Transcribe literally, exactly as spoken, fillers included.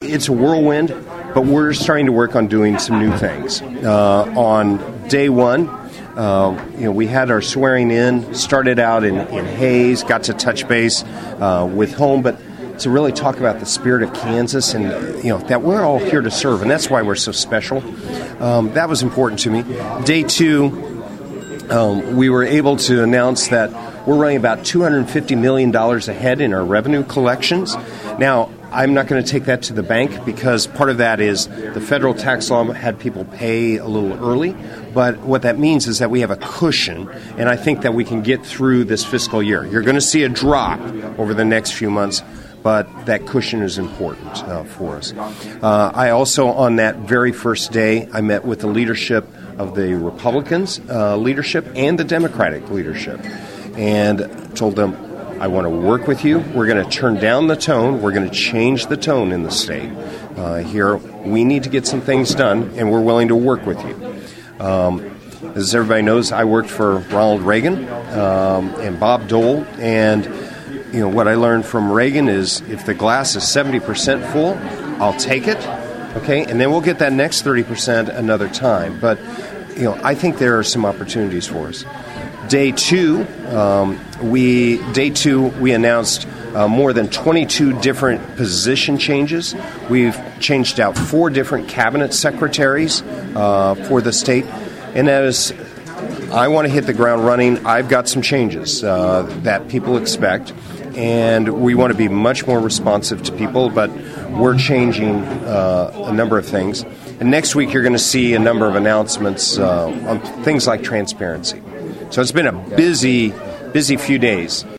it's a whirlwind, but we're starting to work on doing some new things. Uh, on day one, uh, you know, we had our swearing in, started out in, in Hays, got to touch base uh, with home, but to really talk about the spirit of Kansas and, you know, that we're all here to serve, and that's why we're so special. Um, that was important to me. Day two, um, we were able to announce that we're running about two hundred fifty million dollars ahead in our revenue collections. Now, I'm not going to take that to the bank because part of that is the federal tax law had people pay a little early. But what that means is that we have a cushion, and I think that we can get through this fiscal year. You're going to see a drop over the next few months, but that cushion is important uh, for us. Uh, I also, on that very first day, I met with the leadership of the Republicans uh, leadership and the Democratic leadership and told them, I want to work with you. We're going to turn down the tone. We're going to change the tone in the state. Uh, here, we need to get some things done, and we're willing to work with you. Um, as everybody knows, I worked for Ronald Reagan um, and Bob Dole, and you know what I learned from Reagan is if the glass is seventy percent full, I'll take it, okay, and then we'll get that next thirty percent another time. But you know, I think there are some opportunities for us. Day two, um, we day two we announced uh, more than twenty-two different position changes. We've changed out four different cabinet secretaries uh, for the state, and as I want to hit the ground running, I've got some changes uh, that people expect, and we want to be much more responsive to people. But we're changing uh, a number of things, and next week you're going to see a number of announcements uh, on things like transparency. So it's been a busy, busy few days.